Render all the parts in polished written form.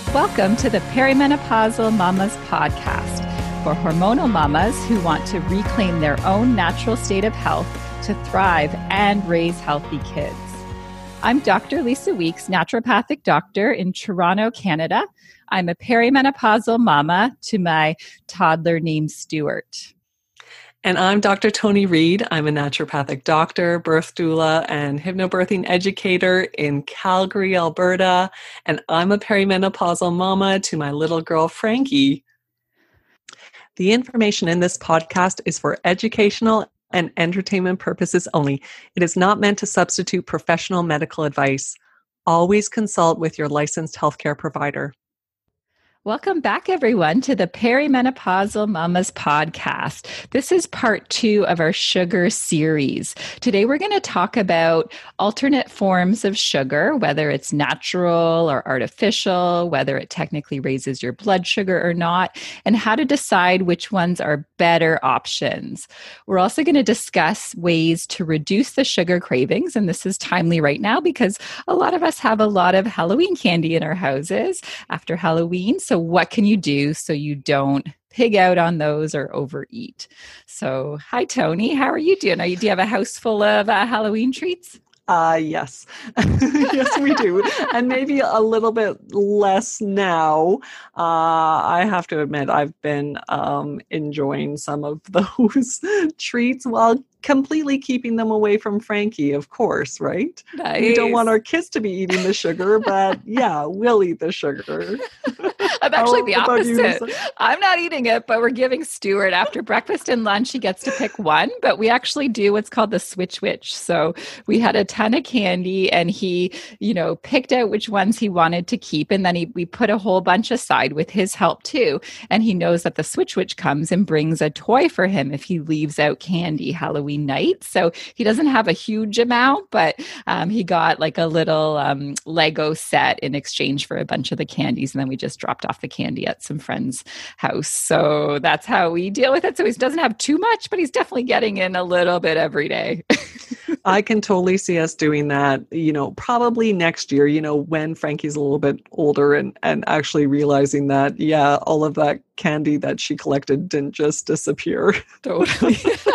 Welcome to the Perimenopausal Mamas podcast for hormonal mamas who want to reclaim their own natural state of health to thrive and raise healthy kids. I'm Dr. Lisa Weeks, naturopathic doctor in Toronto, Canada. I'm a perimenopausal mama to my toddler named Stuart. And I'm Dr. Toni Reed. I'm a naturopathic doctor, birth doula, and hypnobirthing educator in Calgary, Alberta. And I'm a perimenopausal mama to my little girl, Frankie. The information in this podcast is for educational and entertainment purposes only. It is not meant to substitute professional medical advice. Always consult with your licensed healthcare provider. Welcome back, everyone, to the Perimenopausal Mamas podcast. This is part 2 of our sugar series. Today, we're going to talk about alternate forms of sugar, whether it's natural or artificial, whether it technically raises your blood sugar or not, and how to decide which ones are better options. We're also going to discuss ways to reduce the sugar cravings, and this is timely right now because a lot of us have a lot of Halloween candy in our houses after Halloween. So what can you do so you don't pig out on those or overeat? So, hi, Toni. How are you doing? Do you have a house full of Halloween treats? Yes. Yes, we do. And maybe a little bit less now. I have to admit, I've been enjoying some of those treats while completely keeping them away from Frankie, of course, right? Nice. We don't want our kids to be eating the sugar, but yeah, we'll eat the sugar. I'm actually the opposite. I'm not eating it, but we're giving Stuart after breakfast and lunch. He gets to pick one, but we actually do what's called the switch witch. So we had a ton of candy and he, picked out which ones he wanted to keep. And then we put a whole bunch aside with his help too. And he knows that the switch witch comes and brings a toy for him if he leaves out candy Halloween night. So he doesn't have a huge amount, but he got like a little Lego set in exchange for a bunch of the candies. And then we just dropped off the candy at some friend's house. So that's how we deal with it. So he doesn't have too much, but he's definitely getting in a little bit every day. I can totally see us doing that, probably next year, when Frankie's a little bit older and actually realizing that, yeah, all of that candy that she collected didn't just disappear. Totally.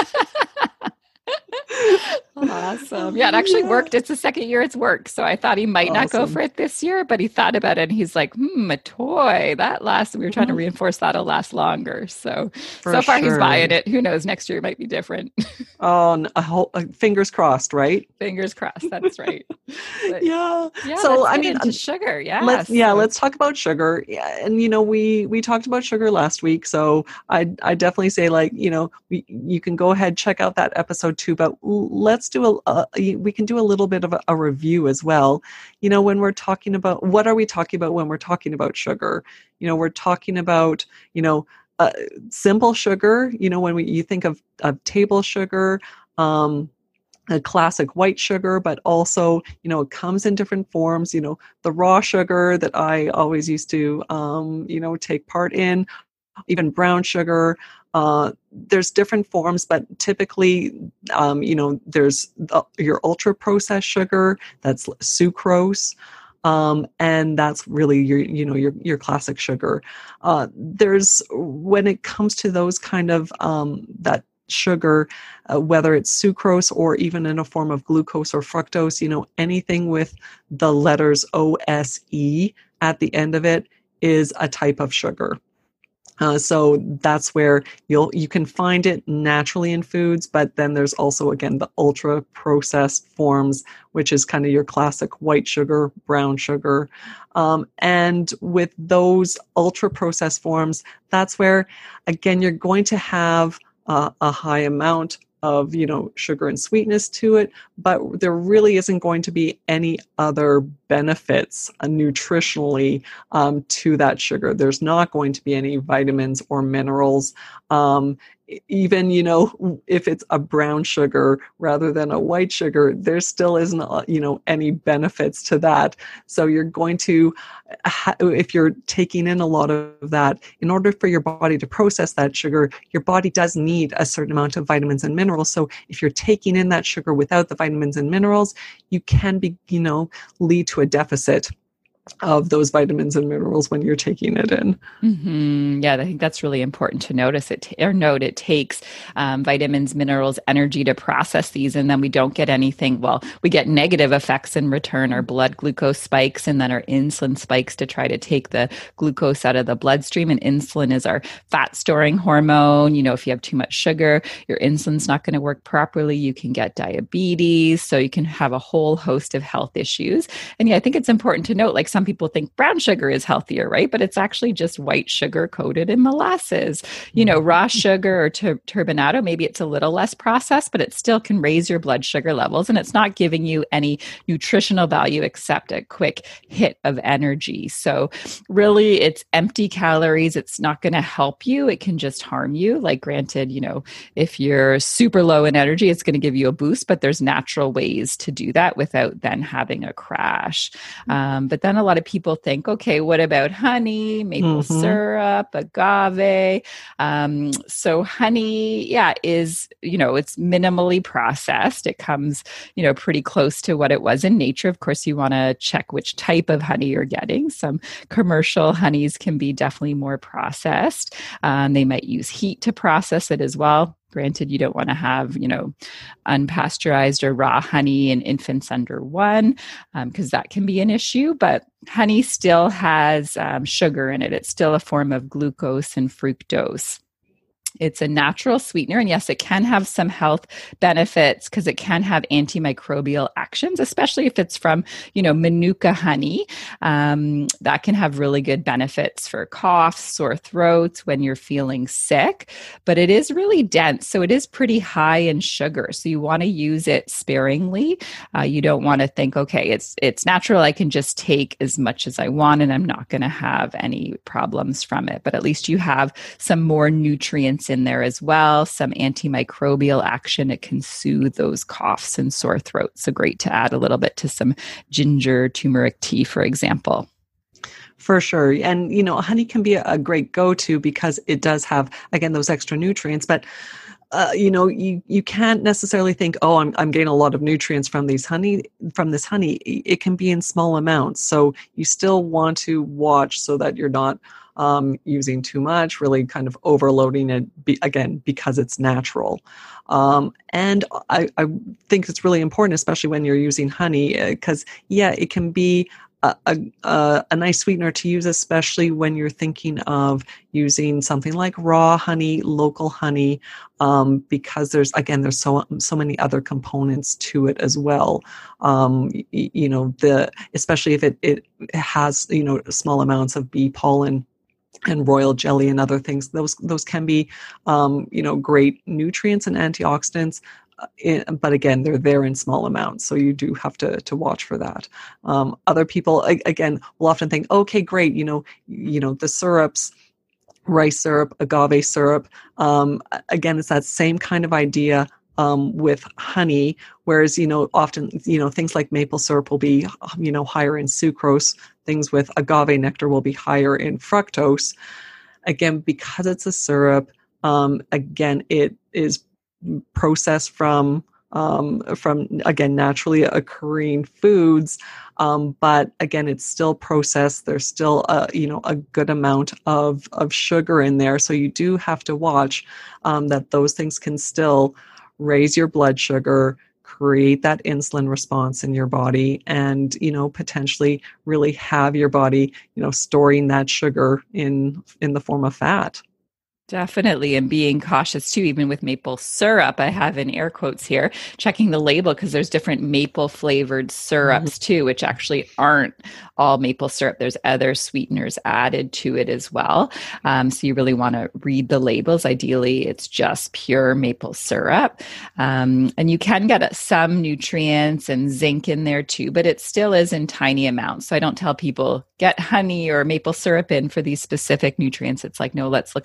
Awesome. Yeah, it actually worked. It's the second year it's worked. So I thought he might not go for it this year, but he thought about it and he's like, a toy. We were trying to reinforce that'll last longer. So far he's buying it. Who knows? Next year it might be different. Fingers crossed, right? Fingers crossed. That's right. But, yeah. So let's get into sugar. Yeah. Let's talk about sugar. Yeah. And, we talked about sugar last week. So I definitely say you can go ahead, check out that episode too, but let's do we can do a little bit of a review as well. When we're talking about, what are we talking about when we're talking about sugar? We're talking about, simple sugar, when you think of table sugar, a classic white sugar, but also, it comes in different forms, the raw sugar that I always used to, take part in, even brown sugar. There's different forms, but typically, there's your ultra processed sugar, that's sucrose. And that's really your classic sugar. When it comes to those kind of, that sugar, whether it's sucrose or even in a form of glucose or fructose, anything with the letters OSE at the end of it is a type of sugar. So that's where you can find it naturally in foods, but then there's also, again, the ultra processed forms, which is kind of your classic white sugar, brown sugar. And with those ultra processed forms, that's where, again, you're going to have a high amount of, sugar and sweetness to it, but there really isn't going to be any other benefits nutritionally to that sugar. There's not going to be any vitamins or minerals. Even, if it's a brown sugar rather than a white sugar, there still isn't, any benefits to that. So you're going to, if you're taking in a lot of that, in order for your body to process that sugar, your body does need a certain amount of vitamins and minerals. So if you're taking in that sugar without the vitamins and minerals, you can be, lead to a deficit. of those vitamins and minerals when you're taking it in. Yeah, I think that's really important to notice note. It takes vitamins, minerals, energy to process these, and then we don't get anything. Well, we get negative effects in return. Our blood glucose spikes, and then our insulin spikes to try to take the glucose out of the bloodstream. And insulin is our fat storing hormone. If you have too much sugar, your insulin's not going to work properly. You can get diabetes, so you can have a whole host of health issues. And yeah, I think it's important to note, like some people think brown sugar is healthier, right? But it's actually just white sugar coated in molasses. Raw sugar or turbinado, maybe it's a little less processed, but it still can raise your blood sugar levels. And it's not giving you any nutritional value except a quick hit of energy. So really, it's empty calories. It's not going to help you. It can just harm you. Like granted, if you're super low in energy, it's going to give you a boost, but there's natural ways to do that without then having a crash. But then a lot of people think, okay, what about honey, maple syrup, agave? So honey, is, it's minimally processed. It comes, pretty close to what it was in nature. Of course, you want to check which type of honey you're getting. Some commercial honeys can be definitely more processed. They might use heat to process it as well. Granted, you don't want to have, unpasteurized or raw honey in infants under 1, because that can be an issue. But honey still has sugar in it. It's still a form of glucose and fructose. It's a natural sweetener. And yes, it can have some health benefits because it can have antimicrobial actions, especially if it's from, Manuka honey. That can have really good benefits for coughs, sore throats when you're feeling sick. But it is really dense. So it is pretty high in sugar. So you want to use it sparingly. You don't want to think, okay, it's natural. I can just take as much as I want and I'm not going to have any problems from it. But at least you have some more nutrients in there as well, some antimicrobial action. It can soothe those coughs and sore throats. So great to add a little bit to some ginger turmeric tea, for example. For sure. And, honey can be a great go-to because it does have, again, those extra nutrients. But, you can't necessarily think, oh, I'm getting a lot of nutrients from this honey. It can be in small amounts. So you still want to watch so that you're not using too much, really kind of overloading it, again, because it's natural. And I think it's really important, especially when you're using honey, because, it can be a nice sweetener to use, especially when you're thinking of using something like raw honey, local honey, because there's so many other components to it as well. Especially if it has, small amounts of bee pollen and royal jelly and other things, those can be, great nutrients and antioxidants. But again, they're there in small amounts, so you do have to watch for that. Other people, again, will often think, okay, great, the syrups, rice syrup, agave syrup. Again, it's that same kind of idea with honey, whereas, often, things like maple syrup will be, higher in sucrose. Things with agave nectar will be higher in fructose. Again, because it's a syrup, again, it is processed from again, naturally occurring foods. But again, it's still processed. There's still a good amount of sugar in there. So you do have to watch that those things can still raise your blood sugar, create that insulin response in your body, and, potentially really have your body, storing that sugar in the form of fat. Definitely. And being cautious too, even with maple syrup, I have in air quotes here, checking the label because there's different maple flavored syrups too, which actually aren't all maple syrup. There's other sweeteners added to it as well. So you really want to read the labels. Ideally, it's just pure maple syrup. And you can get some nutrients and zinc in there too, but it still is in tiny amounts. So I don't tell people get honey or maple syrup in for these specific nutrients. It's like, no, let's look at more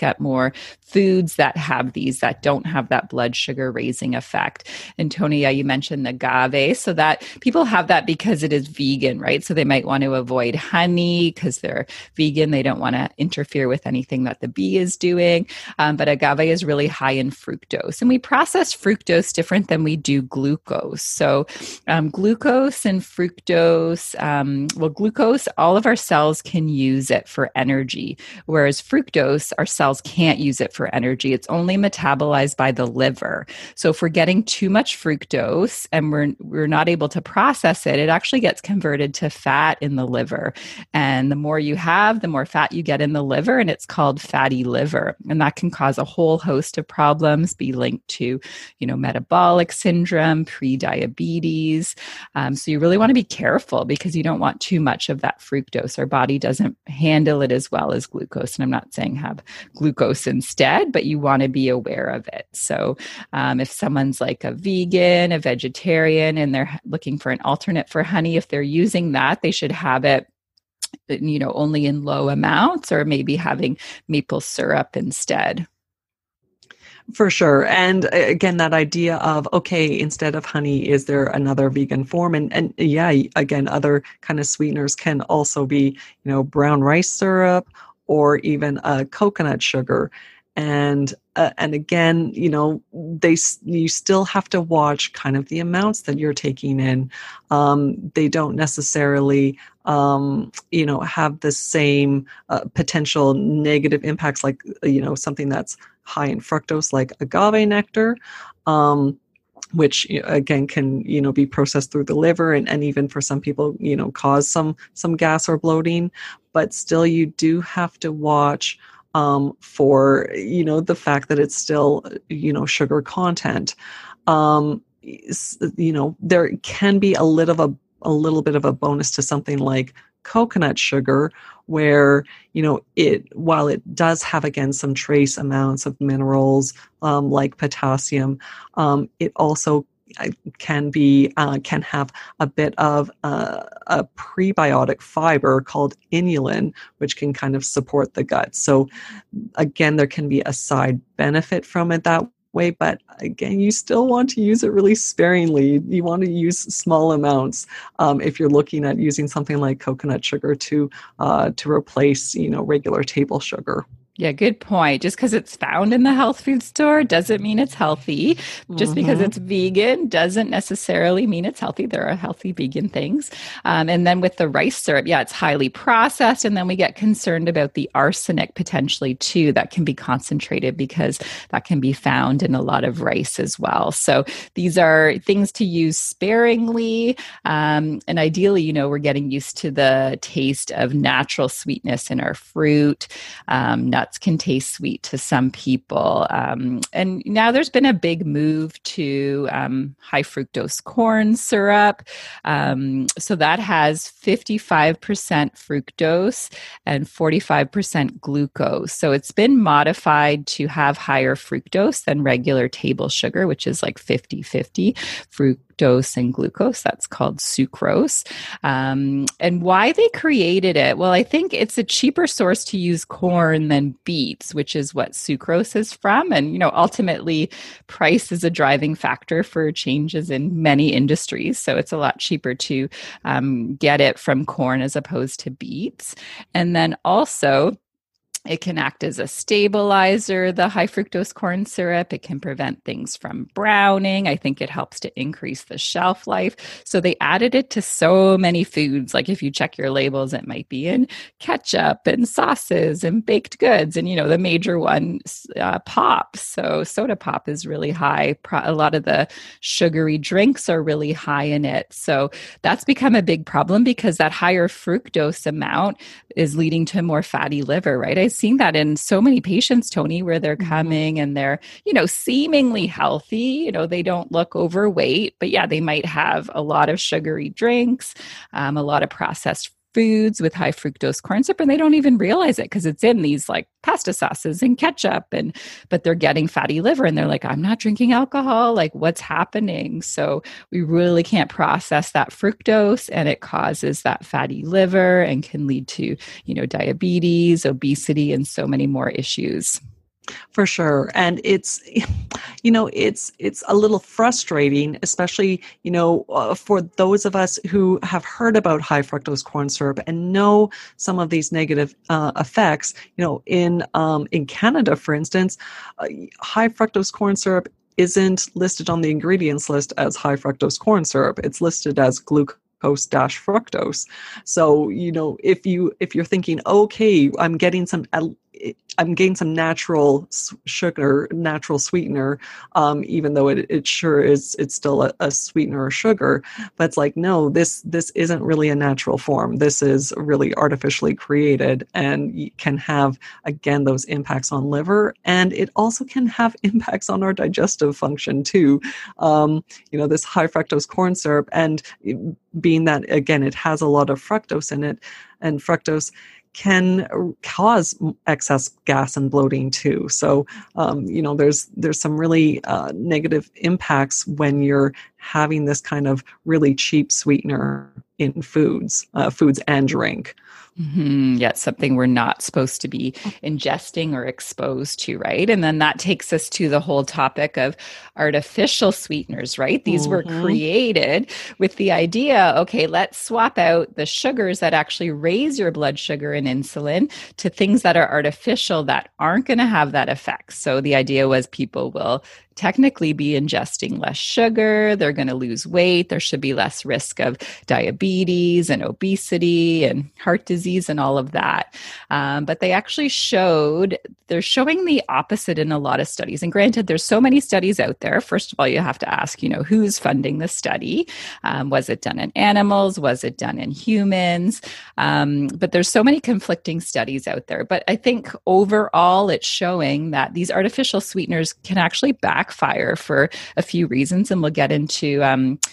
more foods that have these, that don't have that blood sugar raising effect. And Tony, you mentioned the agave. So that people have that because it is vegan, right? So they might want to avoid honey because they're vegan. They don't want to interfere with anything that the bee is doing. But agave is really high in fructose. And we process fructose different than we do glucose. So glucose and fructose, glucose, all of our cells can use it for energy, whereas fructose, our cells can't use it for energy. It's only metabolized by the liver. So if we're getting too much fructose and we're not able to process it, it actually gets converted to fat in the liver. And the more you have, the more fat you get in the liver, and it's called fatty liver. And that can cause a whole host of problems, be linked to, metabolic syndrome, pre-diabetes. So you really want to be careful because you don't want too much of that fructose. Our body doesn't handle it as well as glucose. And I'm not saying have glucose instead, but you want to be aware of it. So if someone's like a vegan, a vegetarian, and they're looking for an alternate for honey, if they're using that, they should have it only in low amounts, or maybe having maple syrup instead. For sure. And again, that idea of, okay, instead of honey, is there another vegan form? And yeah, again, other kind of sweeteners can also be, brown rice syrup or even coconut sugar. And again, you still have to watch kind of the amounts that you're taking in. They don't necessarily, have the same potential negative impacts like, something that's high in fructose like agave nectar, which again can be processed through the liver and even for some people cause some gas or bloating. But still, you do have to watch for the fact that it's still sugar content. There can be a little bit of a bonus to something like coconut sugar, where while it does have again some trace amounts of minerals like potassium, it also can have a bit of a prebiotic fiber called inulin, which can kind of support the gut. So again, there can be a side benefit from it that way, but again, you still want to use it really sparingly. You want to use small amounts if you're looking at using something like coconut sugar to replace regular table sugar. Yeah, good point. Just because it's found in the health food store doesn't mean it's healthy. Just because it's vegan doesn't necessarily mean it's healthy. There are healthy vegan things. And then with the rice syrup, it's highly processed. And then we get concerned about the arsenic potentially too, that can be concentrated because that can be found in a lot of rice as well. So these are things to use sparingly. And ideally, we're getting used to the taste of natural sweetness in our fruit. Nuts can taste sweet to some people. And now there's been a big move to high fructose corn syrup. So that has 55% fructose and 45% glucose. So it's been modified to have higher fructose than regular table sugar, which is like 50-50 fructose and glucose. That's called sucrose. And why they created it? Well, I think it's a cheaper source to use corn than beets, which is what sucrose is from. And, ultimately price is a driving factor for changes in many industries. So it's a lot cheaper to get it from corn as opposed to beets. And then also, it can act as a stabilizer, the high fructose corn syrup. It can prevent things from browning. I think it helps to increase the shelf life. So they added it to so many foods. Like if you check your labels, it might be in ketchup and sauces and baked goods. And, the major one, pop. So soda pop is really high. A lot of the sugary drinks are really high in it. So that's become a big problem because that higher fructose amount is leading to more fatty liver, right? I've seen that in so many patients, Tony, where they're coming and they're, seemingly healthy, they don't look overweight, but they might have a lot of sugary drinks, a lot of processed foods with high fructose corn syrup, and they don't even realize it because it's in these like pasta sauces and ketchup, but they're getting fatty liver and they're like, I'm not drinking alcohol, like what's happening? So we really can't process that fructose, and it causes that fatty liver and can lead to, diabetes, obesity, and so many more issues. For sure. And it's, it's a little frustrating, especially, for those of us who have heard about high fructose corn syrup and know some of these negative effects. In Canada, for instance, high fructose corn syrup isn't listed on the ingredients list as high fructose corn syrup. It's listed as glucose-fructose. So, if you're thinking, okay, I'm getting some natural sugar, natural sweetener, even though it sure is, it's still a sweetener or sugar. But it's like, no, this isn't really a natural form. This is really artificially created, and can have, again, those impacts on liver. And it also can have impacts on our digestive function too. This high fructose corn syrup, and being that, again, it has a lot of fructose in it, and fructose can cause excess gas and bloating too. So, there's some really negative impacts when you're having this kind of really cheap sweetener in foods and drink. Mm-hmm. Yeah, it's something we're not supposed to be ingesting or exposed to, right? And then that takes us to the whole topic of artificial sweeteners, right? These were created with the idea, okay, let's swap out the sugars that actually raise your blood sugar and insulin to things that are artificial that aren't going to have that effect. So the idea was people will technically be ingesting less sugar, they're going to lose weight, there should be less risk of diabetes and obesity and heart disease and all of that. But they actually they're showing the opposite in a lot of studies. And granted, there's so many studies out there. First of all, you have to ask, who's funding the study? Was it done in animals? Was it done in humans? But there's so many conflicting studies out there. But I think overall, it's showing that these artificial sweeteners can actually backfire for a few reasons. And we'll get into,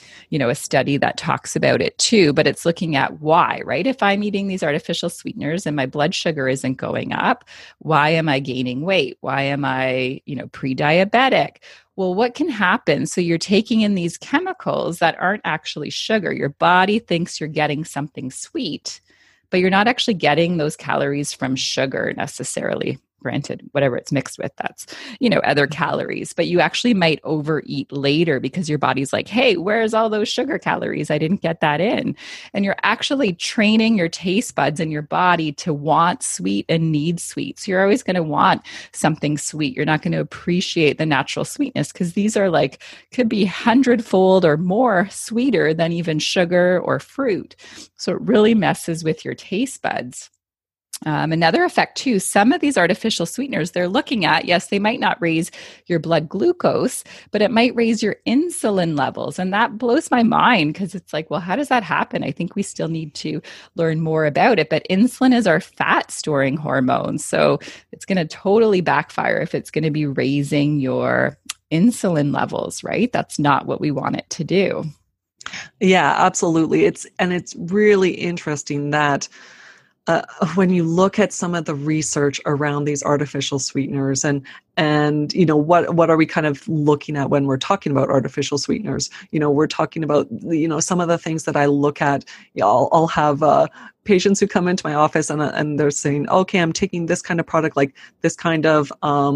a study that talks about it too. But it's looking at why, right? If I'm eating these artificial sweeteners and my blood sugar isn't going up, why am I gaining weight? Why am I, pre-diabetic? Well, what can happen? So you're taking in these chemicals that aren't actually sugar. Your body thinks you're getting something sweet, but you're not actually getting those calories from sugar necessarily. Granted, whatever it's mixed with, that's, other calories, but you actually might overeat later because your body's like, hey, where's all those sugar calories? I didn't get that in. And you're actually training your taste buds and your body to want sweet and need sweet. So you're always going to want something sweet. You're not going to appreciate the natural sweetness because these are could be 100-fold or more sweeter than even sugar or fruit. So it really messes with your taste buds. Another effect too, some of these artificial sweeteners they're looking at, yes, they might not raise your blood glucose, but it might raise your insulin levels. And that blows my mind because it's like, well, how does that happen? I think we still need to learn more about it. But insulin is our fat storing hormone. So it's going to totally backfire if it's going to be raising your insulin levels, right? That's not what we want it to do. Yeah, absolutely. It's really interesting that when you look at some of the research around these artificial sweeteners and what are we kind of looking at when we're talking about artificial sweeteners? We're talking about, some of the things that I look at. I'll have patients who come into my office and they're saying, okay, I'm taking this kind of product, like this kind of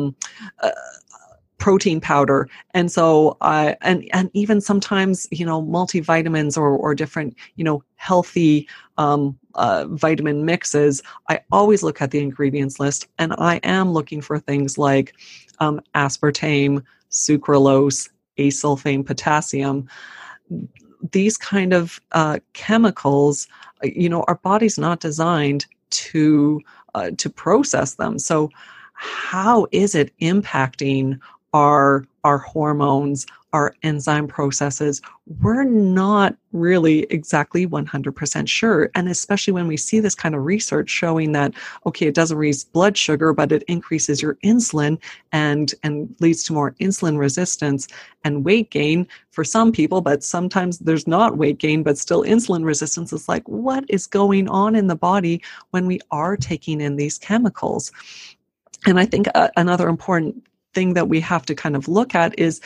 protein powder. And so and even sometimes, multivitamins or different, healthy vitamin mixes, I always look at the ingredients list and I am looking for things like aspartame, sucralose, asulfame, potassium. These kind of chemicals, our body's not designed to process them. So how is it impacting our hormones, our enzyme processes? We're not really exactly 100% sure. And especially when we see this kind of research showing that, okay, it doesn't raise blood sugar, but it increases your insulin and leads to more insulin resistance and weight gain for some people, but sometimes there's not weight gain, but still insulin resistance. It's like, what is going on in the body when we are taking in these chemicals? And I think another important thing that we have to kind of look at is,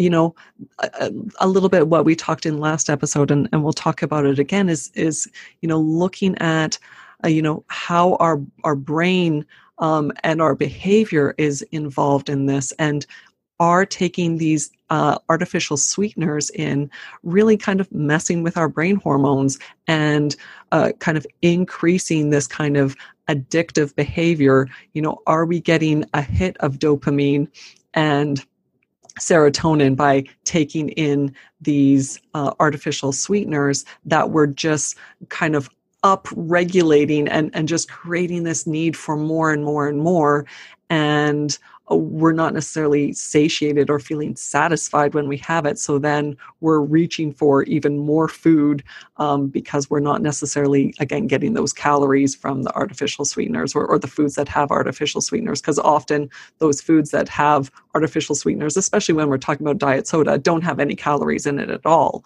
a little bit what we talked in last episode, and we'll talk about it again, is looking at, how our brain and our behavior is involved in this, and are taking these artificial sweeteners in, really kind of messing with our brain hormones and kind of increasing this kind of addictive behavior. Are we getting a hit of dopamine and serotonin by taking in these artificial sweeteners that we're just kind of up regulating and just creating this need for more and more and more, and we're not necessarily satiated or feeling satisfied when we have it, so then we're reaching for even more food because we're not necessarily, again, getting those calories from the artificial sweeteners or the foods that have artificial sweeteners, because often those foods that have artificial sweeteners, especially when we're talking about diet soda, don't have any calories in it at all.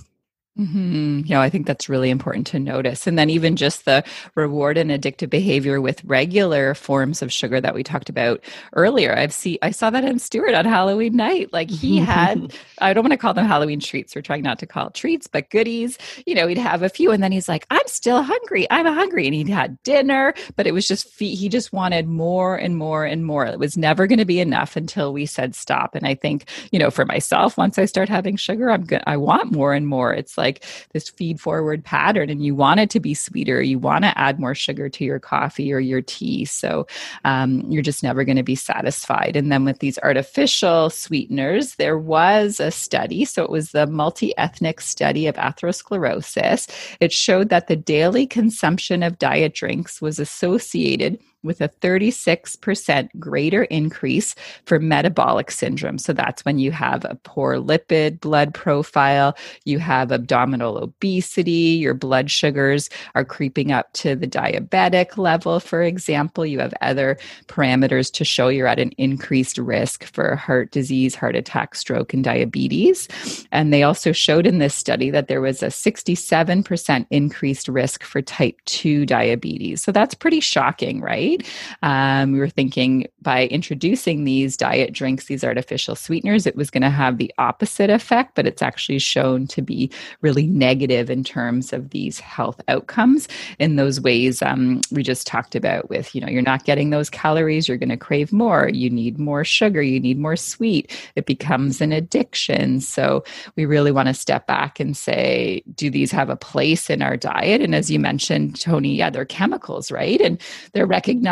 Yeah, I think that's really important to notice. And then even just the reward and addictive behavior with regular forms of sugar that we talked about earlier. I saw that in Stuart on Halloween night. Like he had, I don't want to call them Halloween treats. We're trying not to call it treats, but goodies. He'd have a few and then he's like, I'm still hungry. I'm hungry. And he'd had dinner, but it was just, he just wanted more and more and more. It was never going to be enough until we said stop. And I think, for myself, once I start having sugar, I want more and more. It's like this feed forward pattern, and you want it to be sweeter. You want to add more sugar to your coffee or your tea. So you're just never going to be satisfied. And then with these artificial sweeteners, there was a study. So it was the multi-ethnic study of atherosclerosis. It showed that the daily consumption of diet drinks was associated with a 36% greater increase for metabolic syndrome. So that's when you have a poor lipid blood profile, you have abdominal obesity, your blood sugars are creeping up to the diabetic level, for example. You have other parameters to show you're at an increased risk for heart disease, heart attack, stroke, and diabetes. And they also showed in this study that there was a 67% increased risk for type 2 diabetes. So that's pretty shocking, right? We were thinking by introducing these diet drinks, these artificial sweeteners, it was going to have the opposite effect, but it's actually shown to be really negative in terms of these health outcomes in those ways we just talked about with, you're not getting those calories, you're going to crave more, you need more sugar, you need more sweet. It becomes an addiction. So we really want to step back and say, do these have a place in our diet? And as you mentioned, Tony, yeah, they're chemicals, right? And they're recognized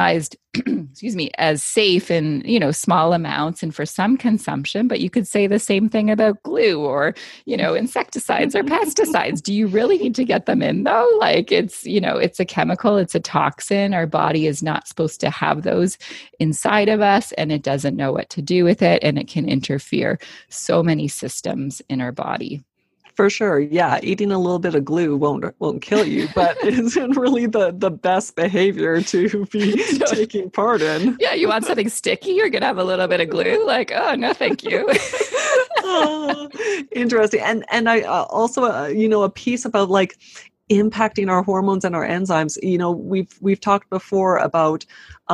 as safe in, small amounts and for some consumption, but you could say the same thing about glue or, insecticides or pesticides. Do you really need to get them in though? Like it's a chemical, it's a toxin. Our body is not supposed to have those inside of us, and it doesn't know what to do with it. And it can interfere so many systems in our body. For sure. Yeah. Eating a little bit of glue won't kill you, but isn't really the best behavior to be taking part in. Yeah. You want something sticky? You're going to have a little bit of glue. Like, oh, no, thank you. Interesting. And I also, a piece about like impacting our hormones and our enzymes. We've talked before about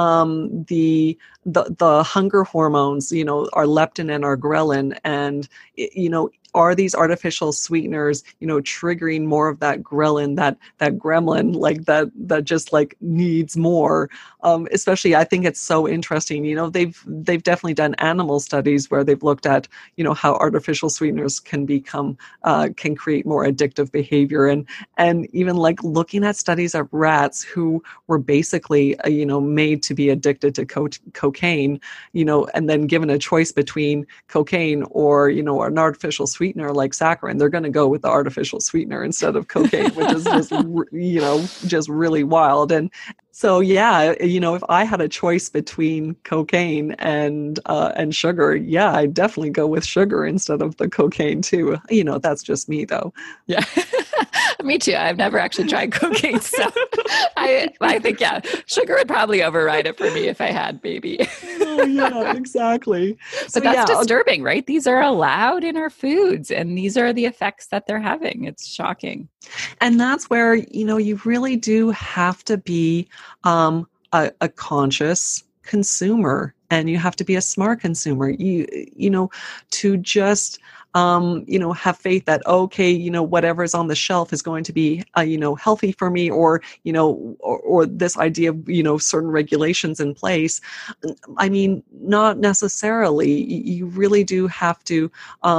the hunger hormones, our leptin and our ghrelin, and are these artificial sweeteners, triggering more of that ghrelin, that gremlin, like that just like needs more. Especially, I think it's so interesting. They've definitely done animal studies where they've looked at, how artificial sweeteners can create more addictive behavior, and even like looking at studies of rats who were basically, made to be addicted to cocaine, and then given a choice between cocaine or, an artificial sweetener like saccharin, they're going to go with the artificial sweetener instead of cocaine, which is just, just really wild. And so, yeah, if I had a choice between cocaine and sugar, yeah, I'd definitely go with sugar instead of the cocaine too. That's just me though. Yeah. Me too. I've never actually tried cocaine, so I think, yeah, sugar would probably override it for me if I had, maybe. Oh, yeah, exactly. But that's disturbing, right? These are allowed in our foods, and these are the effects that they're having. It's shocking. And that's where, you really do have to be a conscious consumer. and you have to be a smart consumer. To just have faith that, okay, whatever's on the shelf is going to be, healthy for me, or this idea of, certain regulations in place. I mean, not necessarily. You really do have to,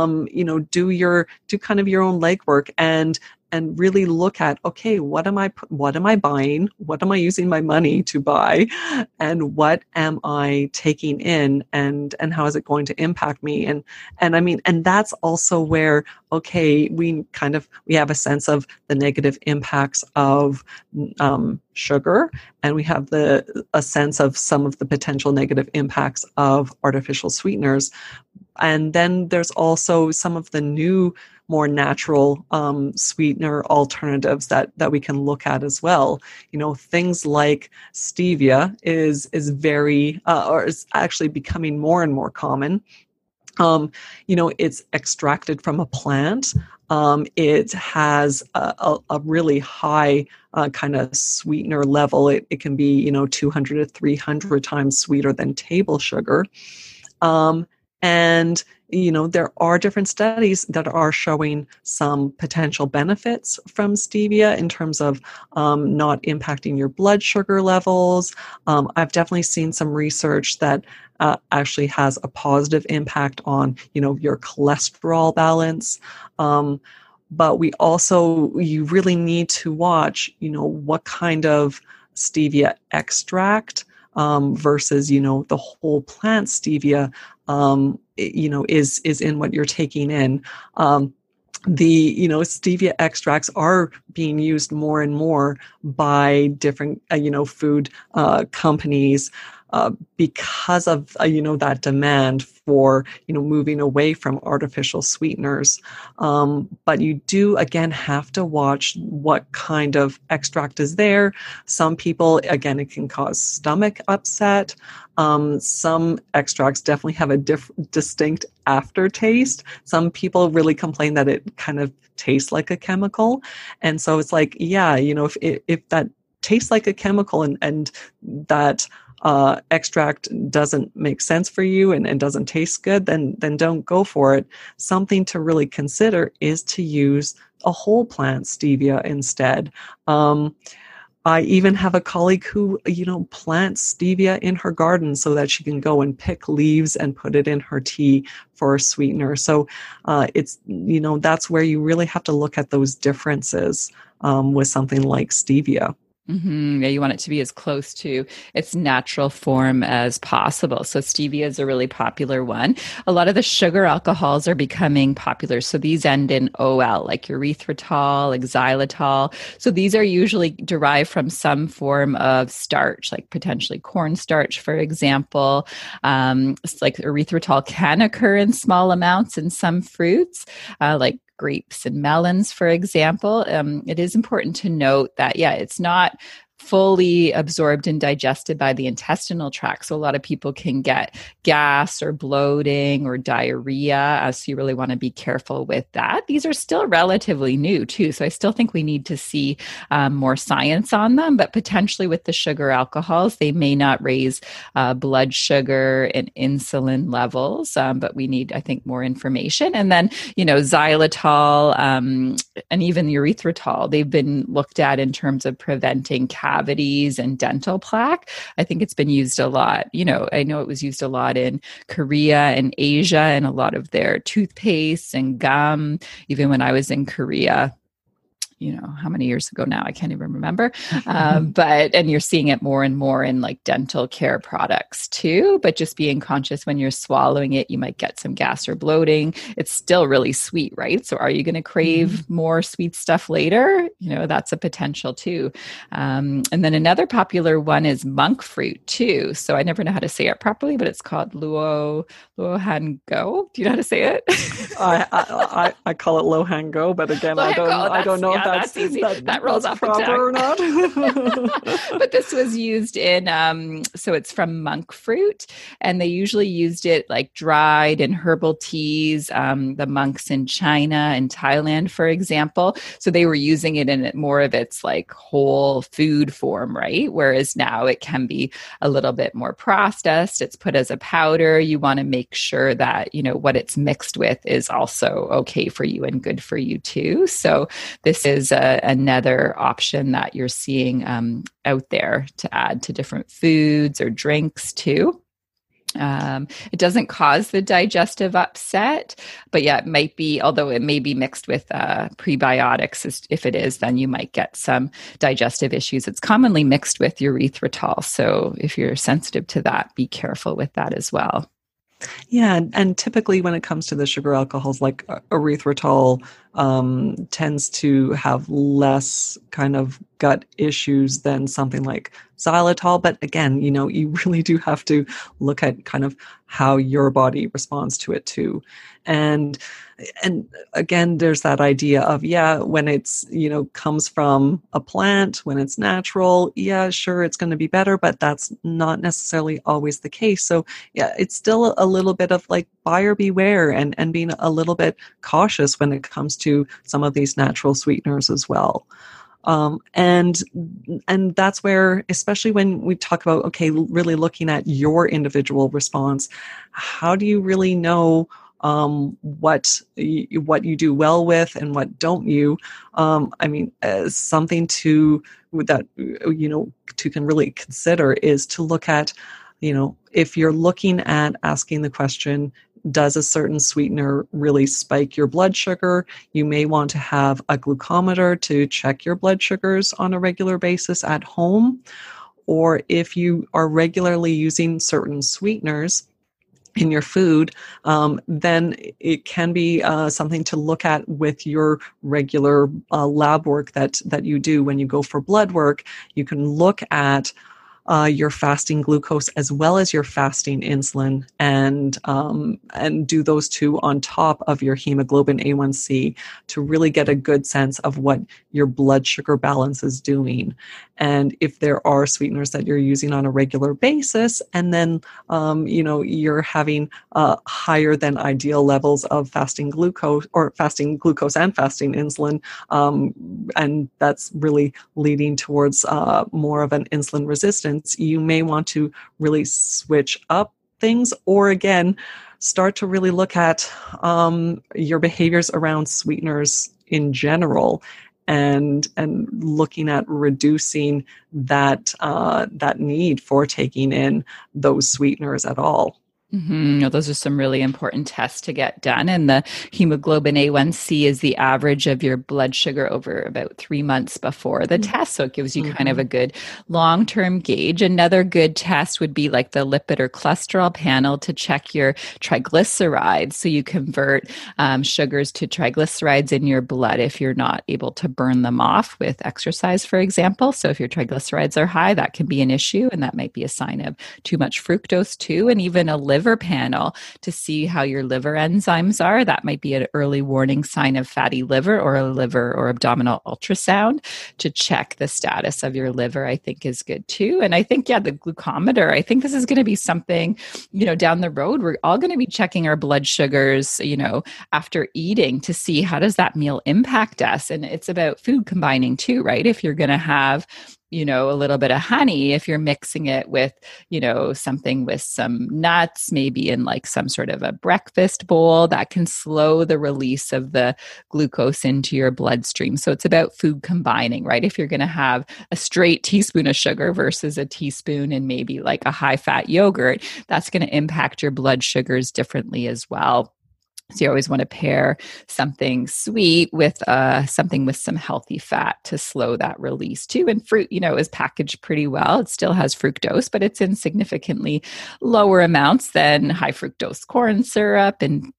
do kind of your own legwork and really look at, okay, what am I buying? What am I using my money to buy? And what am I taking in, and how is it going to impact me? And I mean, and that's also where, okay, we have a sense of the negative impacts of sugar, and we have a sense of some of the potential negative impacts of artificial sweeteners. And then there's also some of the new, more natural sweetener alternatives that we can look at as well. Things like stevia is very, or is actually becoming more and more common. It's extracted from a plant. It has a really high kind of sweetener level. It can be, 200 to 300 times sweeter than table sugar. And there are different studies that are showing some potential benefits from stevia in terms of not impacting your blood sugar levels. I've definitely seen some research that actually has a positive impact on, your cholesterol balance. But you really need to watch, what kind of stevia extract versus, the whole plant stevia, is in what you're taking in. Stevia extracts are being used more and more by different, food companies because of, that demand for, moving away from artificial sweeteners. But you do, again, have to watch what kind of extract is there. Some people, again, it can cause stomach upset. Some extracts definitely have a distinct aftertaste. Some people really complain that it kind of tastes like a chemical. And so it's like, yeah, if that tastes like a chemical and that extract doesn't make sense for you and doesn't taste good, then don't go for it. Something to really consider is to use a whole plant stevia instead. I even have a colleague who, plants stevia in her garden so that she can go and pick leaves and put it in her tea for a sweetener. So it's, that's where you really have to look at those differences with something like stevia. Mm-hmm. Yeah, you want it to be as close to its natural form as possible. So stevia is a really popular one. A lot of the sugar alcohols are becoming popular. So these end in OL, like erythritol, like xylitol. So these are usually derived from some form of starch, like potentially cornstarch, for example. It's like erythritol can occur in small amounts in some fruits, like grapes and melons, for example. It is important to note that, it's not fully absorbed and digested by the intestinal tract. So a lot of people can get gas or bloating or diarrhea. So you really want to be careful with that. These are still relatively new too. So I still think we need to see more science on them, but potentially with the sugar alcohols, they may not raise blood sugar and insulin levels. But we need, I think, more information. And then, xylitol and even erythritol, they've been looked at in terms of preventing cavities and dental plaque. I think it's been used a lot. I know it was used a lot in Korea and Asia and a lot of their toothpaste and gum. Even when I was in Korea, how many years ago now? I can't even remember. And you're seeing it more and more in like dental care products too, but just being conscious when you're swallowing it, you might get some gas or bloating. It's still really sweet, right? So are you going to crave more sweet stuff later? That's a potential too. And then another popular one is monk fruit too. So I never know how to say it properly, but it's called luohango. Do you know how to say it? I call it lohango, but again, I don't know if that's easy. That rolls off the proper tongue. or not. But this was used in, so it's from monk fruit, and they usually used it like dried in herbal teas. The monks in China and Thailand, for example, so they were using it in more of its like whole food form, right? Whereas now it can be a little bit more processed. It's put as a powder. You want to make sure that, you know, what it's mixed with is also okay for you and good for you too. So this is another option that you're seeing out there to add to different foods or drinks too. It doesn't cause the digestive upset, but yeah, it might be, although it may be mixed with prebiotics. If it is, then you might get some digestive issues. It's commonly mixed with erythritol. So if you're sensitive to that, be careful with that as well. Yeah, and typically when it comes to the sugar alcohols, like erythritol tends to have less kind of gut issues than something like xylitol. But again, you know, you really do have to look at kind of how your body responds to it too. And again, there's that idea of, yeah, when it's, you know, comes from a plant, when it's natural, yeah, sure, it's going to be better, but that's not necessarily always the case. So yeah, it's still a little bit of like buyer beware and being a little bit cautious when it comes to some of these natural sweeteners as well. And that's where, especially when we talk about, okay, really looking at your individual response, how do you really know what you do well with and what don't you? I mean, something to that, you know, to can really consider is to look at, you know, if you're looking at asking the question, does a certain sweetener really spike your blood sugar? You may want to have a glucometer to check your blood sugars on a regular basis at home. Or if you are regularly using certain sweeteners in your food, then it can be something to look at with your regular lab work that you do when you go for blood work. You can look at your fasting glucose as well as your fasting insulin, and do those two on top of your hemoglobin A1C to really get a good sense of what your blood sugar balance is doing. And if there are sweeteners that you're using on a regular basis, and then you know, you're having higher than ideal levels of fasting glucose and fasting insulin, and that's really leading towards more of an insulin resistance, you may want to really switch up things, or again, start to really look at your behaviors around sweeteners in general, and looking at reducing that need for taking in those sweeteners at all. Mm-hmm. Those are some really important tests to get done. And the hemoglobin A1C is the average of your blood sugar over about 3 months before the test. So it gives you kind of a good long-term gauge. Another good test would be like the lipid or cholesterol panel to check your triglycerides. So you convert sugars to triglycerides in your blood if you're not able to burn them off with exercise, for example. So if your triglycerides are high, that can be an issue. And that might be a sign of too much fructose too. And even a liver panel to see how your liver enzymes are. That might be an early warning sign of fatty liver, or a liver or abdominal ultrasound to check the status of your liver, I think is good too. And I think, yeah, the glucometer, I think this is going to be something, you know, down the road, we're all going to be checking our blood sugars, you know, after eating to see how does that meal impact us. And it's about food combining too, right? If you're going to have, you know, a little bit of honey, if you're mixing it with, you know, something with some nuts, maybe in like some sort of a breakfast bowl, that can slow the release of the glucose into your bloodstream. So it's about food combining, right? If you're going to have a straight teaspoon of sugar versus a teaspoon and maybe like a high fat yogurt, that's going to impact your blood sugars differently as well. So you always want to pair something sweet with something with some healthy fat to slow that release too. And fruit, you know, is packaged pretty well. It still has fructose, but it's in significantly lower amounts than high fructose corn syrup and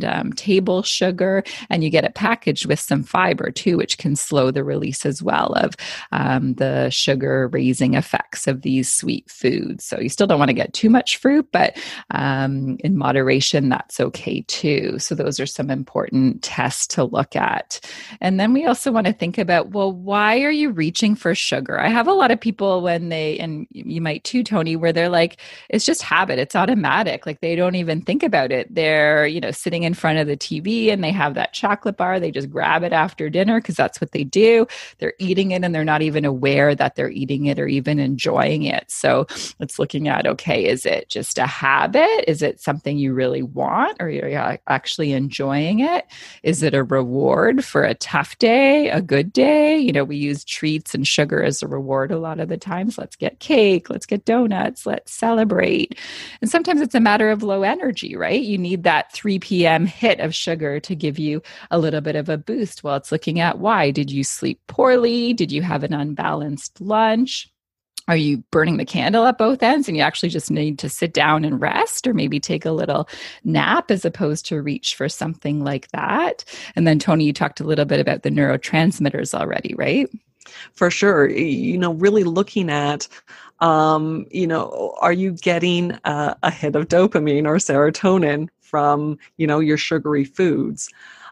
table sugar. And you get it packaged with some fiber too, which can slow the release as well of the sugar raising effects of these sweet foods. So you still don't want to get too much fruit, but in moderation, that's okay too. So those are some important tests to look at. And then we also want to think about, well, why are you reaching for sugar? I have a lot of people when and you might too, Tony, where they're like, it's just habit. It's automatic. Like they don't even think about it. They're, sitting in front of the TV and they have that chocolate bar. They just grab it after dinner because that's what they do. They're eating it and they're not even aware that they're eating it or even enjoying it. So it's looking at, okay, is it just a habit? Is it something you really want, or you're actually enjoying it? Is it a reward for a tough day, a good day? We use treats and sugar as a reward a lot of the times. Let's get cake, let's get donuts, let's celebrate. And sometimes it's a matter of low energy, right? You need that 3 p.m. hit of sugar to give you a little bit of a boost. Well, it's looking at why. Did you sleep poorly? Did you have an unbalanced lunch? Are you burning the candle at both ends and you actually just need to sit down and rest, or maybe take a little nap as opposed to reach for something like that? And then Tony, you talked a little bit about the neurotransmitters already, right? For sure. Really looking at, are you getting a hit of dopamine or serotonin from, your sugary foods?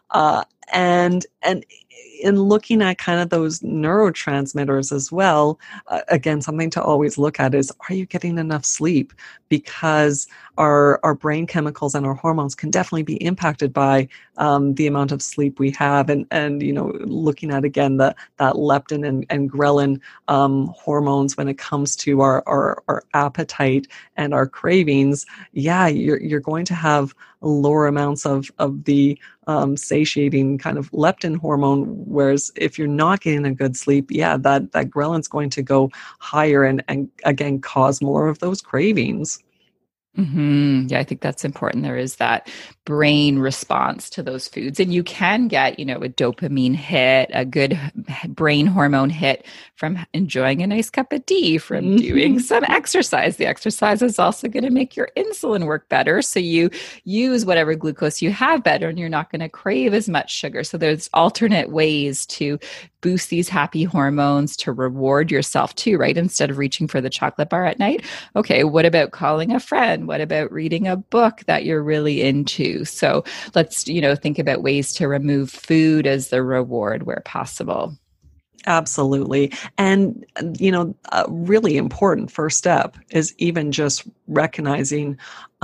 And in looking at kind of those neurotransmitters as well, again, something to always look at is, are you getting enough sleep? Because our brain chemicals and our hormones can definitely be impacted by the amount of sleep we have. And looking at, again, that leptin and ghrelin hormones when it comes to our appetite and our cravings, you're going to have lower amounts of the satiating kind of leptin hormone. Whereas if you're not getting a good sleep, that ghrelin's going to go higher and again cause more of those cravings. Mm-hmm. Yeah, I think that's important. There is that brain response to those foods. And you can get, a dopamine hit, a good brain hormone hit from enjoying a nice cup of tea, from doing some exercise. The exercise is also going to make your insulin work better. So you use whatever glucose you have better and you're not going to crave as much sugar. So there's alternate ways to boost these happy hormones, to reward yourself too, right? Instead of reaching for the chocolate bar at night. Okay, what about calling a friend? What about reading a book that you're really into? So let's, think about ways to remove food as the reward where possible. Absolutely. And, a really important first step is even just recognizing,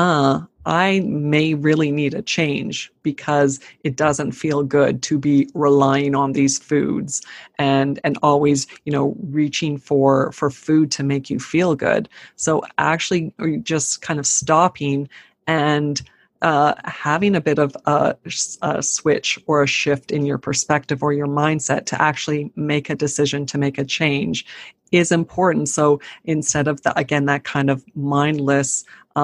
I may really need a change because it doesn't feel good to be relying on these foods and always, reaching for food to make you feel good. So actually just kind of stopping and having a bit of a switch or a shift in your perspective or your mindset to actually make a decision, to make a change, is important. So instead of that kind of mindless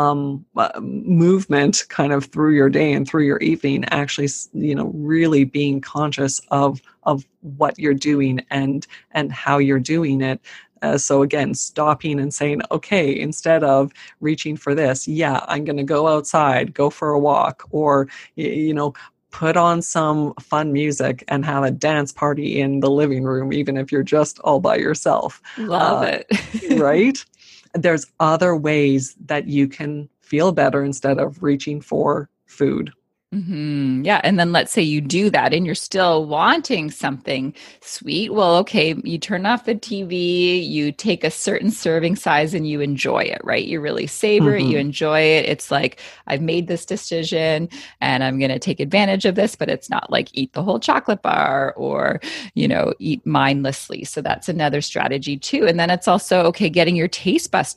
movement kind of through your day and through your evening, actually, really being conscious of what you're doing and how you're doing it. So again, stopping and saying, okay, instead of reaching for this, I'm going to go outside, go for a walk, or, put on some fun music and have a dance party in the living room, even if you're just all by yourself. Love it. Right? There's other ways that you can feel better instead of reaching for food. Mm-hmm. Yeah. And then let's say you do that and you're still wanting something sweet. Well, okay, you turn off the TV, you take a certain serving size and you enjoy it, right? You really savor it, you enjoy it. It's like, I've made this decision and I'm going to take advantage of this, but it's not like eat the whole chocolate bar or, eat mindlessly. So that's another strategy too. And then it's also, okay, getting your taste buds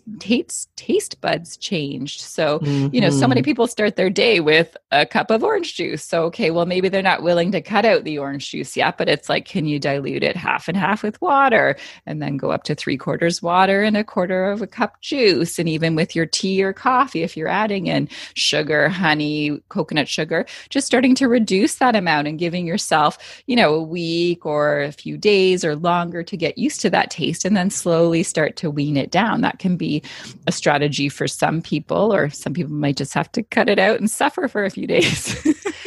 changed. So, so many people start their day with a cup of orange juice. So, okay, well, maybe they're not willing to cut out the orange juice yet, but it's like, can you dilute it half and half with water and then go up to 3/4 water and 1/4 of a cup juice? And even with your tea or coffee, if you're adding in sugar, honey, coconut sugar, just starting to reduce that amount and giving yourself, a week or a few days or longer to get used to that taste and then slowly start to wean it down. That can be a strategy for some people, or some people might just have to cut it out and suffer for a few days.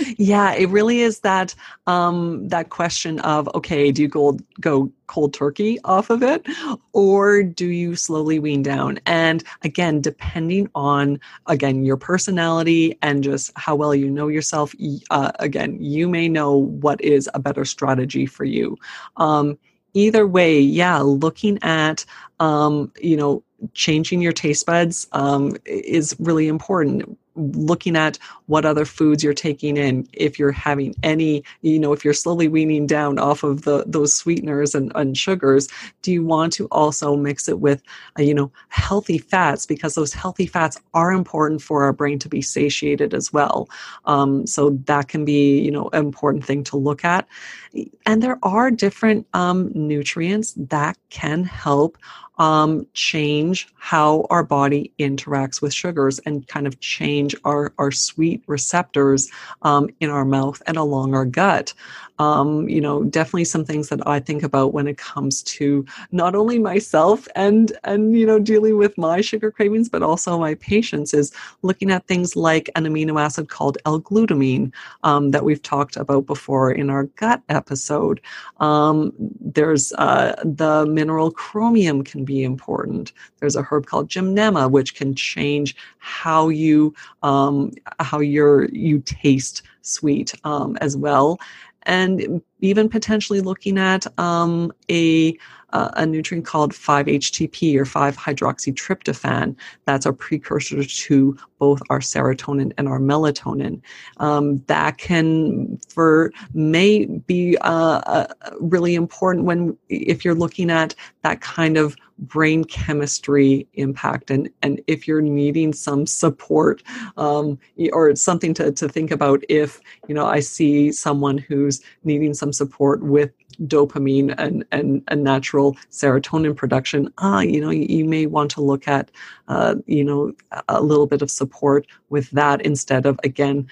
Yeah, it really is that that question of, okay, do you go cold turkey off of it, or do you slowly wean down? And again, depending on your personality and just how well you know yourself, again, you may know what is a better strategy for you. Either way, yeah, looking at changing your taste buds is really important. Looking at what other foods you're taking in, if you're having any, if you're slowly weaning down off of those sweeteners and sugars, do you want to also mix it with, healthy fats, because those healthy fats are important for our brain to be satiated as well. So that can be, an important thing to look at. And there are different nutrients that can help change how our body interacts with sugars and kind of change our sweet receptors in our mouth and along our gut. Definitely some things that I think about when it comes to not only myself and dealing with my sugar cravings, but also my patients, is looking at things like an amino acid called L-glutamine that we've talked about before in our gut episode. There's the mineral chromium can be important. There's a herb called gymnema, which can change how you taste sweet as well. And even potentially looking at a nutrient called 5-HTP or 5-hydroxytryptophan. That's a precursor to both our serotonin and our melatonin. That may be really important if you're looking at that kind of brain chemistry impact, and if you're needing some support, or something to think about. If I see someone who's needing some support with dopamine and natural serotonin production, you may want to look at a little bit of support with that instead of, again,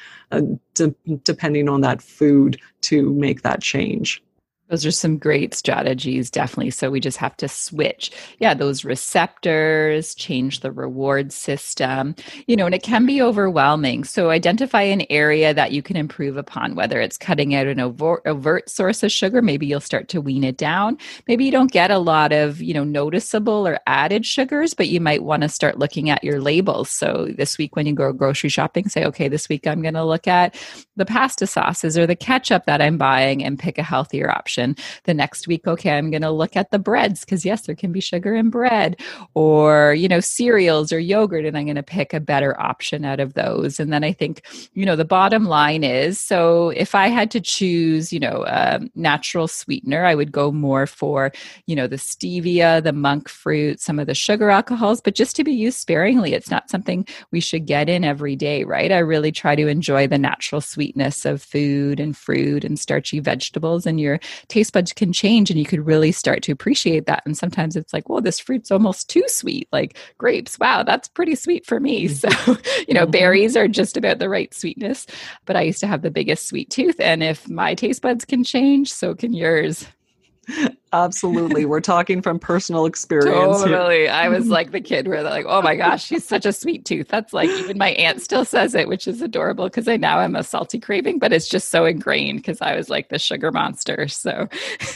depending on that food to make that change. Those are some great strategies, definitely. So we just have to switch, those receptors, change the reward system, and it can be overwhelming. So identify an area that you can improve upon, whether it's cutting out an overt source of sugar. Maybe you'll start to wean it down. Maybe you don't get a lot of, noticeable or added sugars, but you might want to start looking at your labels. So this week when you go grocery shopping, say, okay, this week I'm going to look at the pasta sauces or the ketchup that I'm buying and pick a healthier option. The next week, okay, I'm going to look at the breads, because yes, there can be sugar in bread, or, cereals or yogurt, and I'm going to pick a better option out of those. And then I think, the bottom line is, so if I had to choose, a natural sweetener, I would go more for, the stevia, the monk fruit, some of the sugar alcohols, but just to be used sparingly. It's not something we should get in every day, right? I really try to enjoy the natural sweetness of food and fruit and starchy vegetables, and your taste buds can change and you could really start to appreciate that. And sometimes it's like, well, this fruit's almost too sweet, like grapes. Wow, that's pretty sweet for me. So, berries are just about the right sweetness. But I used to have the biggest sweet tooth. And if my taste buds can change, so can yours. Absolutely. We're talking from personal experience. Totally. Here. I was like the kid where they're like, oh my gosh, she's such a sweet tooth. That's like, even my aunt still says it, which is adorable, because I now am a salty craving, but it's just so ingrained because I was like the sugar monster. So.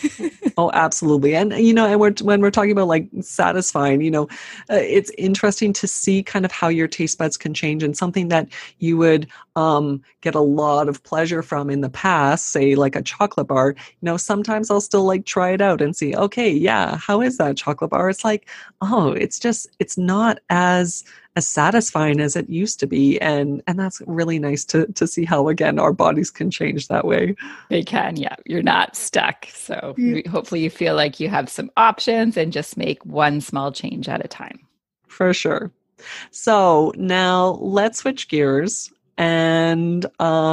Oh, absolutely. And, and when we're talking about like satisfying, it's interesting to see kind of how your taste buds can change, and something that you would get a lot of pleasure from in the past, say like a chocolate bar, sometimes I'll still like try it out and see, okay, yeah, how is that chocolate bar? It's like, oh, it's not as satisfying as it used to be. And that's really nice to see how, again, our bodies can change that way. They can, yeah. You're not stuck. So hopefully you feel like you have some options and just make one small change at a time. For sure. So now let's switch gears and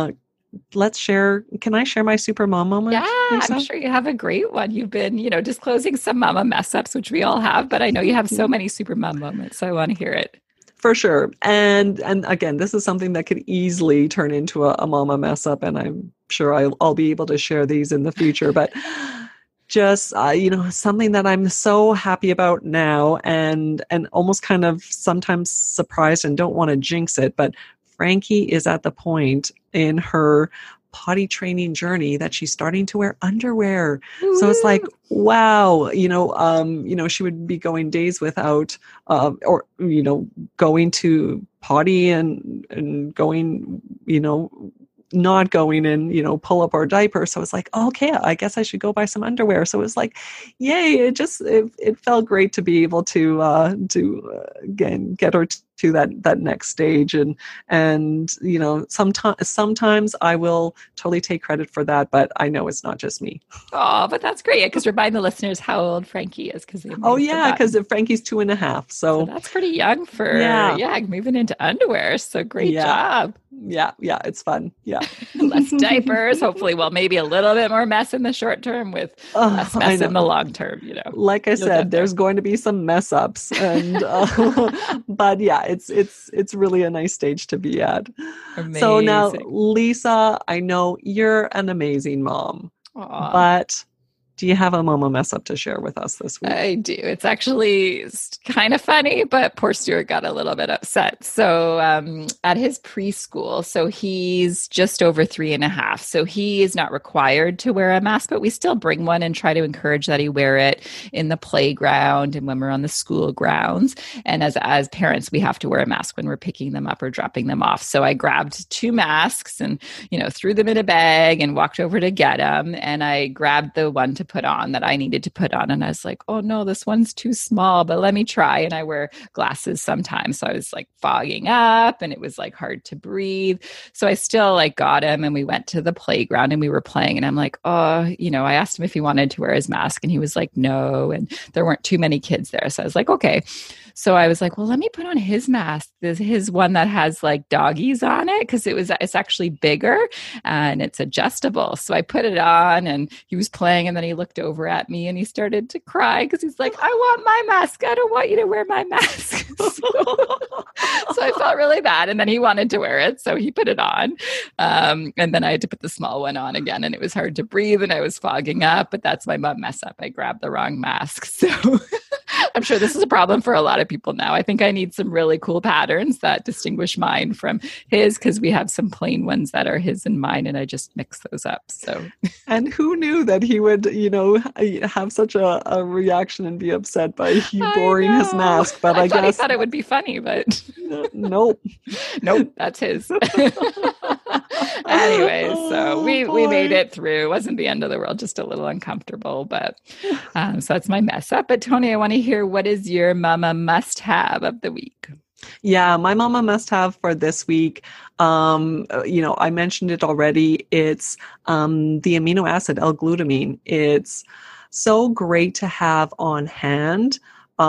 can I share my super mom moment? Yeah, Lisa? I'm sure you have a great one. You've been, disclosing some mama mess ups, which we all have, but I know you have so many super mom moments. So I want to hear it. For sure. And again, this is something that could easily turn into a mama mess up, and I'm sure I'll be able to share these in the future, but just, something that I'm so happy about now, and almost kind of sometimes surprised and don't want to jinx it, but Frankie is at the point in her potty training journey that she's starting to wear underwear. Woo! So it's like, wow, she would be going days without, going to potty and going, not going in, pull up our diaper. So it's like, okay, I guess I should go buy some underwear. So it was like, yay. It felt great to be able to again, get her to that next stage. And sometimes I will totally take credit for that, but I know it's not just me. Oh, but that's great. Because remind the listeners how old Frankie is. Because because Frankie's 2.5. So that's pretty young for moving into underwear. So great job. Yeah, it's fun. Yeah. Less diapers, hopefully. Well, maybe a little bit more mess in the short term with less mess in the long term, Like I said, there's going to be some mess ups, and but yeah, it's really a nice stage to be at. Amazing. So now, Lisa, I know you're an amazing mom. Aww. But do you have a mama mess up to share with us this week? I do. It's actually kind of funny, but poor Stuart got a little bit upset. So at his preschool, so he's just over 3.5. So he is not required to wear a mask, but we still bring one and try to encourage that he wear it in the playground and when we're on the school grounds. And as parents, we have to wear a mask when we're picking them up or dropping them off. So I grabbed 2 masks and, threw them in a bag and walked over to get them. And I grabbed the one to put on that I needed to put on. And I was like, oh no, this one's too small, but let me try. And I wear glasses sometimes. So I was like fogging up and it was like hard to breathe. So I still got him and we went to the playground and we were playing. And I'm like, I asked him if he wanted to wear his mask and he was like, no. And there weren't too many kids there. So I was like, okay. So I was like, well, let me put on his mask. His one that has doggies on it because it's actually bigger and it's adjustable. So I put it on and he was playing and then he looked over at me and he started to cry because he's like, I want my mask. I don't want you to wear my mask. So I felt really bad. And then he wanted to wear it. So he put it on. And then I had to put the small one on again and it was hard to breathe and I was fogging up, but that's my mom mess up. I grabbed the wrong mask. So I'm sure this is a problem for a lot of people now. I think I need some really cool patterns that distinguish mine from his because we have some plain ones that are his and mine and I just mix those up. So, and who knew that he would, have such a reaction and be upset by you borrowing his mask? But I guess he thought it would be funny, but nope, that's his. Anyway, so we made it through. It wasn't the end of the world, just a little uncomfortable, but so that's my mess up. But Tony, I want to hear, what is your mama must have of the week? Yeah, my mama must have for this week. I mentioned it already. It's the amino acid L-glutamine. It's so great to have on hand.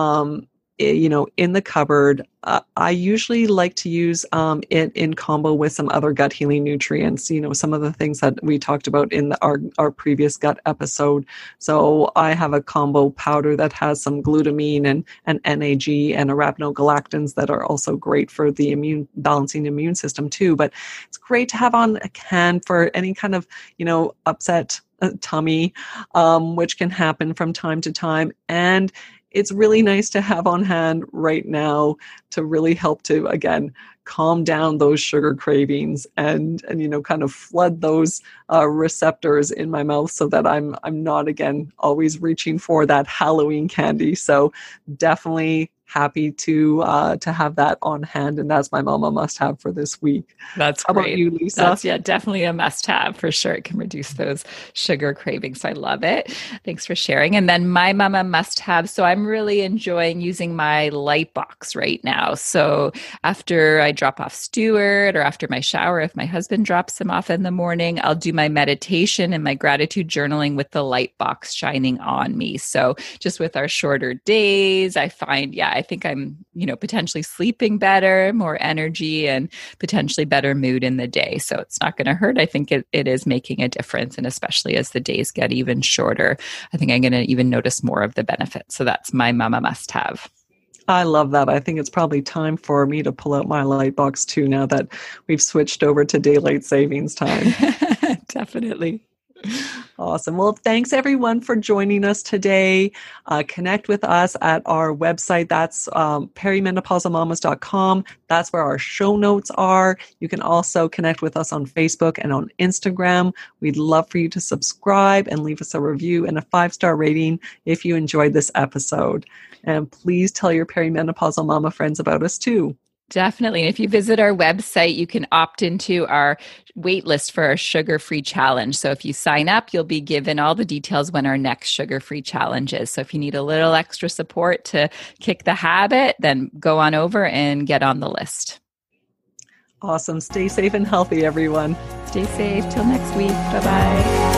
In the cupboard. I usually like to use it in combo with some other gut healing nutrients, some of the things that we talked about in our previous gut episode. So I have a combo powder that has some glutamine and NAG and arachnogalactans that are also great for the balancing immune system too. But it's great to have on hand for any kind of, upset tummy, which can happen from time to time. And it's really nice to have on hand right now to really help to, again, calm down those sugar cravings and kind of flood those receptors in my mouth so that I'm not, again, always reaching for that Halloween candy. So definitely happy to have that on hand, and that's my mama must have for this week. That's How great. About you, Lisa? That's definitely a must have for sure. It can reduce those sugar cravings. I love it. Thanks for sharing. And then my mama must have. So I'm really enjoying using my light box right now. So after I drop off Stuart or after my shower, if my husband drops him off in the morning, I'll do my meditation and my gratitude journaling with the light box shining on me. So just with our shorter days, I find, I think I'm, potentially sleeping better, more energy, and potentially better mood in the day. So it's not going to hurt. I think it is making a difference. And especially as the days get even shorter, I think I'm going to even notice more of the benefits. So that's my mama must have. I love that. I think it's probably time for me to pull out my light box too, now that we've switched over to daylight savings time. Definitely. Awesome. Well, thanks everyone for joining us today. Connect with us at our website. That's perimenopausalmamas.com. That's where our show notes are. You can also connect with us on Facebook and on Instagram. We'd love for you to subscribe and leave us a review and a 5-star rating if you enjoyed this episode. And please tell your perimenopausal mama friends about us too. Definitely. And if you visit our website, you can opt into our wait list for our sugar-free challenge. So if you sign up, you'll be given all the details when our next sugar-free challenge is. So if you need a little extra support to kick the habit, then go on over and get on the list. Awesome. Stay safe and healthy, everyone. Stay safe. Till next week. Bye-bye.